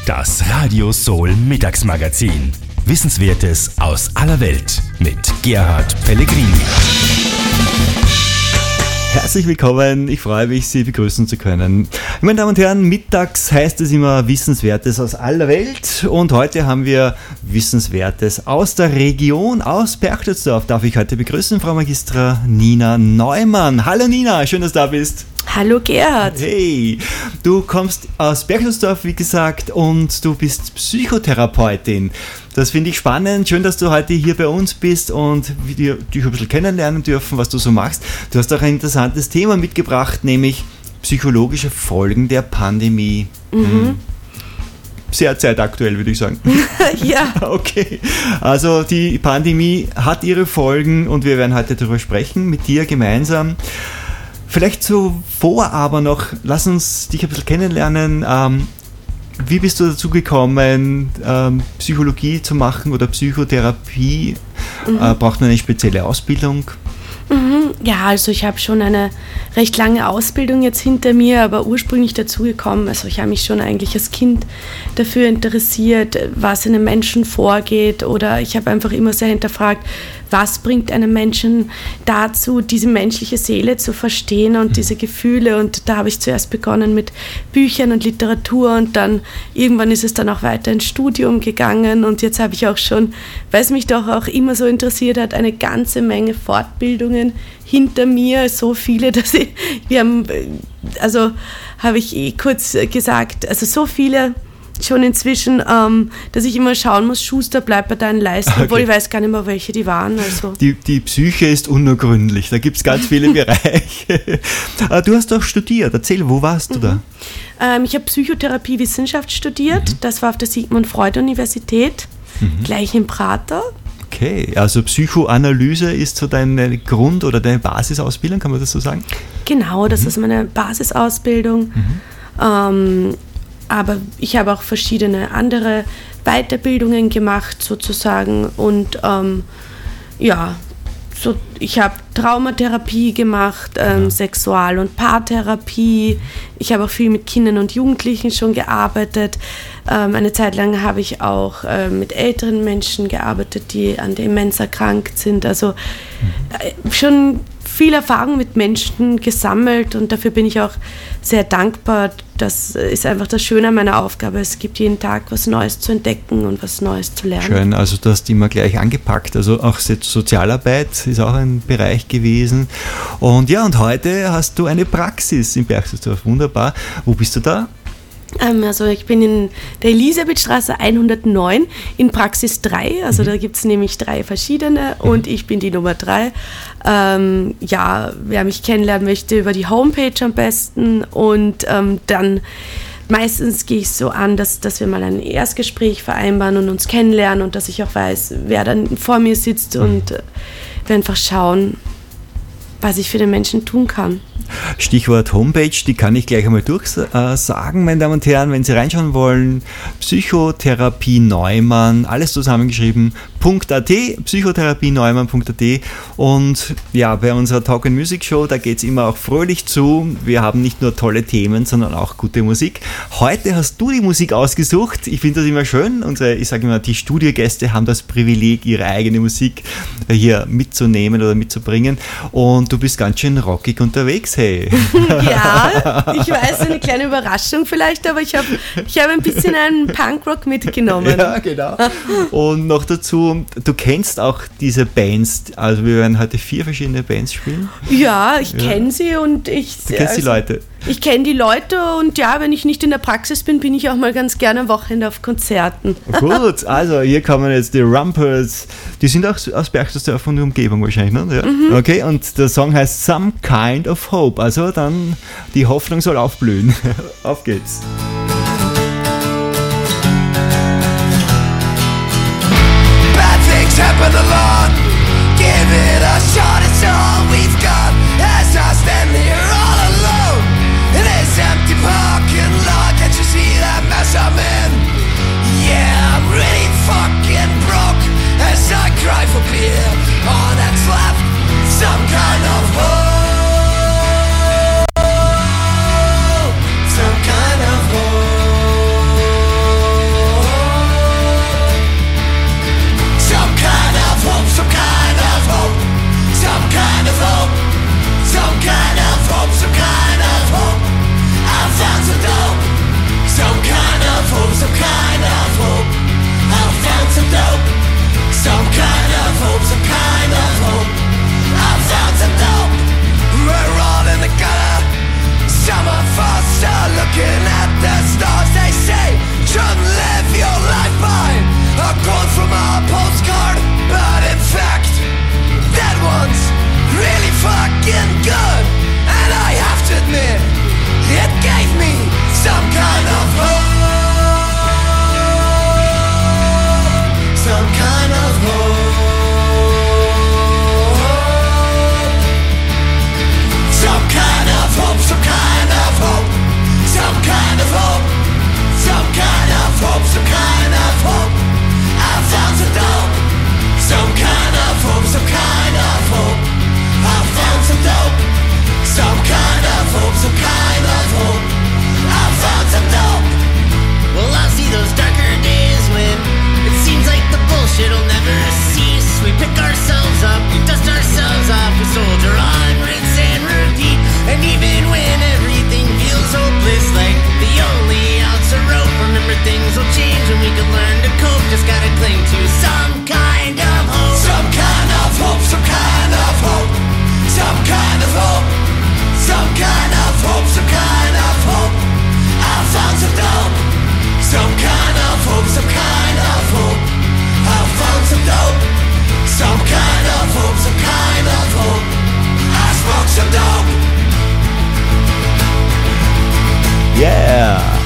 Das Radio Soul Mittagsmagazin. Wissenswertes aus aller Welt mit Gerhard Pellegrini. Herzlich willkommen, ich freue mich, Sie begrüßen zu können. Meine Damen und Herren, mittags heißt es immer Wissenswertes aus aller Welt und heute haben wir Wissenswertes aus der Region, aus Berchtesgaden. Darf ich heute begrüßen, Frau Magistra Nina Neumann. Hallo Nina, schön, dass du da bist. Hallo Gerhard. Hey, du kommst aus Berchtesgaden, wie gesagt, und du bist Psychotherapeutin. Das finde ich spannend. Schön, dass du heute hier bei uns bist und wir dich ein bisschen kennenlernen dürfen, was du so machst. Du hast auch ein interessantes Thema mitgebracht, nämlich psychologische Folgen der Pandemie. Sehr zeitaktuell, würde ich sagen. Ja. Okay. Also die Pandemie hat ihre Folgen und wir werden heute darüber sprechen, mit dir gemeinsam. Vielleicht zuvor aber noch, lass uns dich ein bisschen kennenlernen. Wie bist du dazu gekommen, Psychologie zu machen oder Psychotherapie? Braucht man eine spezielle Ausbildung? Ja, also ich habe schon eine recht lange Ausbildung jetzt hinter mir, aber ursprünglich dazu gekommen, also ich habe mich schon eigentlich als Kind dafür interessiert, was in einem Menschen vorgeht, oder ich habe einfach immer sehr hinterfragt, was bringt einem Menschen dazu, diese menschliche Seele zu verstehen und diese Gefühle, und da habe ich zuerst begonnen mit Büchern und Literatur und dann irgendwann ist es dann auch weiter ins Studium gegangen und jetzt habe ich auch schon, weil es mich doch auch immer so interessiert hat, eine ganze Menge Fortbildungen hinter mir, so viele, dass habe ich kurz gesagt, also so viele schon inzwischen, dass ich immer schauen muss, Schuster, bleib bei deinen Leisten, obwohl ich weiß gar nicht mehr, welche die waren. Also. Die Psyche ist unergründlich, da gibt es ganz viele Bereiche. Du hast doch studiert, erzähl, wo warst du da? Ich habe Psychotherapie-Wissenschaft studiert, das war auf der Sigmund-Freud-Universität, gleich in Prater. Okay, also Psychoanalyse ist so deine Grund- oder deine Basisausbildung, kann man das so sagen? Genau, das ist meine Basisausbildung. Aber ich habe auch verschiedene andere Weiterbildungen gemacht sozusagen und ich habe Traumatherapie gemacht, Sexual- und Paartherapie. Ich habe auch viel mit Kindern und Jugendlichen schon gearbeitet. Eine Zeit lang habe ich auch mit älteren Menschen gearbeitet, die an Demenz erkrankt sind. Also schon viel Erfahrung mit Menschen gesammelt und dafür bin ich auch sehr dankbar. Das ist einfach das Schöne an meiner Aufgabe. Es gibt jeden Tag was Neues zu entdecken und was Neues zu lernen. Schön, also du hast immer gleich angepackt. Also auch Sozialarbeit ist auch ein Bereich gewesen. Und ja, und heute hast du eine Praxis in Berchtesgaden. Wunderbar. Wo bist du da? Also ich bin in der Elisabethstraße 109 in Praxis 3, also da gibt es nämlich 3 verschiedene und ich bin die Nummer 3. Wer mich kennenlernen möchte, über die Homepage am besten und dann meistens gehe ich so an, dass wir mal ein Erstgespräch vereinbaren und uns kennenlernen und dass ich auch weiß, wer dann vor mir sitzt und wir einfach schauen, was ich für den Menschen tun kann. Stichwort Homepage, die kann ich gleich einmal durchsagen, meine Damen und Herren, wenn Sie reinschauen wollen, Psychotherapie Neumann, alles zusammengeschrieben, .at, psychotherapieneumann.at und ja, bei unserer Talk and Music Show, da geht es immer auch fröhlich zu, wir haben nicht nur tolle Themen, sondern auch gute Musik. Heute hast du die Musik ausgesucht, ich finde das immer schön, die Studiogäste haben das Privileg, ihre eigene Musik hier mitzunehmen oder mitzubringen und du bist ganz schön rockig unterwegs, hey. Ja, ich weiß, eine kleine Überraschung vielleicht, aber ich hab ein bisschen einen Punkrock mitgenommen. Ja, genau. Und noch dazu, du kennst auch diese Bands, also wir werden heute 4 verschiedene Bands spielen. Ja, ich kenne sie und du kennst die Leute. Ich kenne die Leute und ja, wenn ich nicht in der Praxis bin, bin ich auch mal ganz gerne am Wochenende auf Konzerten. Gut, also hier kommen jetzt die Rumpels, die sind auch aus Berchtesgaden von der Umgebung wahrscheinlich, ne? Ja. Okay, und der Song heißt Some Kind of Hope, also dann die Hoffnung soll aufblühen. Auf geht's. Bad things happen a lot. Give it a shot, it's all we've got. As I stand here all alone in this empty parking lot, can't you see that mess I'm in? Yeah, I'm really fucking broke as I cry for beer. All that's left, some kind of hope. Some kind of hope. yeah.